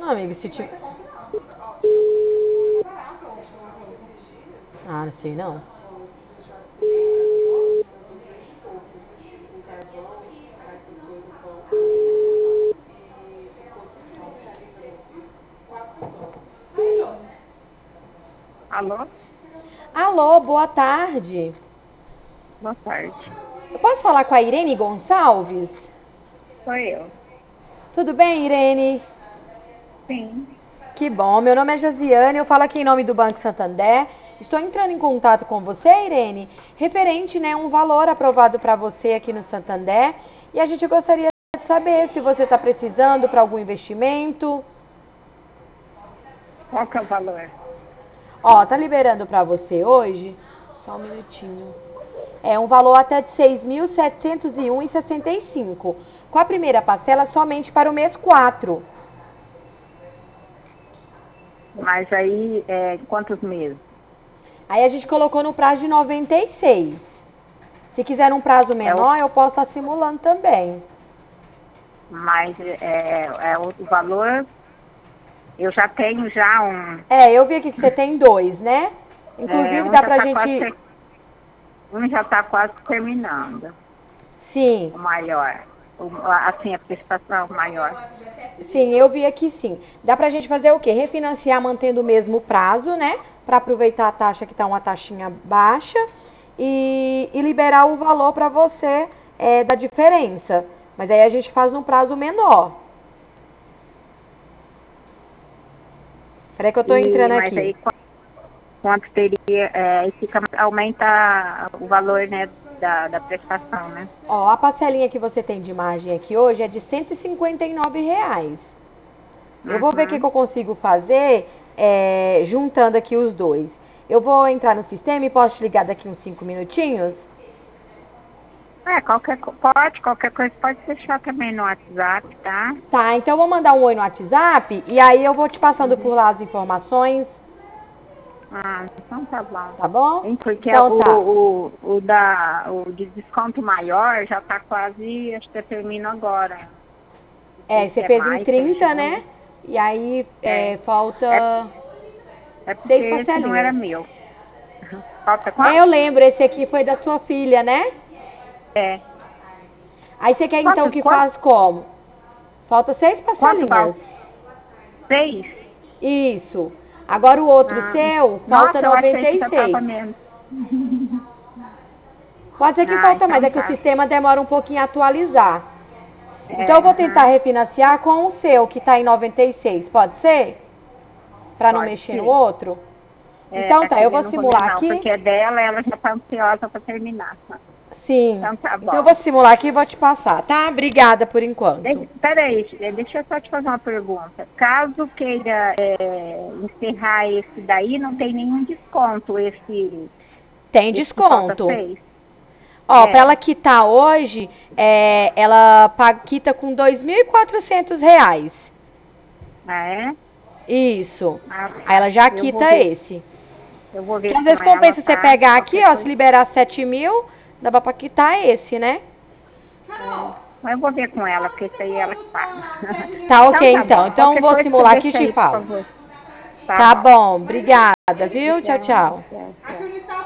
amigo, se tiver... Ah, não sei não. Alô? Alô, boa tarde. Boa tarde. Eu posso falar com a Irene Gonçalves? Sou eu. Tudo bem, Irene? Sim. Que bom. Meu nome é Josiane, eu falo aqui em nome do Banco Santander. Estou entrando em contato com você, Irene, referente, né, um valor aprovado para você aqui no Santander. E a gente gostaria de saber se você está precisando para algum investimento. Qual que é o valor? Ó, tá liberando para você hoje? Só um minutinho. É um valor até de 6.701,65. Com a primeira parcela somente para o mês 4. Mas aí, quantos meses? Aí a gente colocou no prazo de 96. Se quiser um prazo É o, menor, eu posso estar simulando também. mas o valor, eu já tenho já um. É, eu vi aqui que você tem dois, né? Inclusive Um dá já pra está quase, gente... um já tá quase terminando. Sim, O maior. Assim, a prestação maior. sim, eu vi aqui sim. Dá pra gente fazer o quê? Refinanciar mantendo o mesmo prazo, né? Pra aproveitar a taxa que tá uma taxinha baixa e liberar o valor pra você da diferença. Mas aí a gente faz num prazo menor. Peraí que eu tô entrando Mas aqui. aí quanto teria, aumenta o valor, né, da prestação, né? Ó, a parcelinha que você tem de margem aqui hoje é de R$ 159. Eu vou ver o que Uhum. eu consigo fazer juntando aqui os dois. Eu vou entrar no sistema e posso te ligar daqui uns 5 minutinhos? Qualquer coisa pode deixar também no WhatsApp, tá? Tá, então eu vou mandar um oi no WhatsApp e aí eu vou te passando por Uhum. lá as informações, Ah, então tá bom. tá bom? Hein, porque Então tá. o de desconto maior já tá quase, acho que termina agora. Não sei Você se é fez em maio, se é 30, né? junho. E aí É, é, falta é porque 6 esse não era parcelinhas. meu. Falta É, quanto? eu lembro, esse aqui foi da sua filha, né? É. Aí você quer então Quanto, que quanto, faz como? Falta 6 quanto parcelinhas. falta? 6? Isso. Agora o outro Ah, seu, falta nossa, eu achei noventa que e já tava seis. menos. Pode ser que Ah, falta mais, então é que o tá. sistema demora um pouquinho a atualizar. Então eu vou tentar Aham. refinanciar com o seu, que está em 96. Pode ser? Para não Pode mexer no ser. outro? Então tá, Aquele eu eu vou não vou ver simular não, aqui. porque é dela, ela já tá ansiosa para terminar. Sim. Então tá Então eu bom. vou simular aqui e vou te passar, tá? Obrigada por enquanto. Peraí, deixa eu só te fazer uma pergunta. Caso queira encerrar esse daí, não tem nenhum desconto, Tem esse que falta desconto. 6? Ó, para É. ela quitar hoje, ela quita com R$ 2.400. Ah, é? Isso. Ah, Aí tá. ela já quita esse. Eu vou Que ver às com vezes ela, compensa você tá? pegar aqui, Qualquer ó, se coisa. liberar 7.000, dá pra quitar esse, né? É. Mas eu vou ver com ela, porque isso aí é ela que paga. Tá Então ok, tá então. bom. Então Qualquer vou coisa você simular aqui e deixa te aí, por falo. favor. Tá Tá bom. bom, obrigada, viu? Tchau, Obrigada. tchau. Tchau, tchau.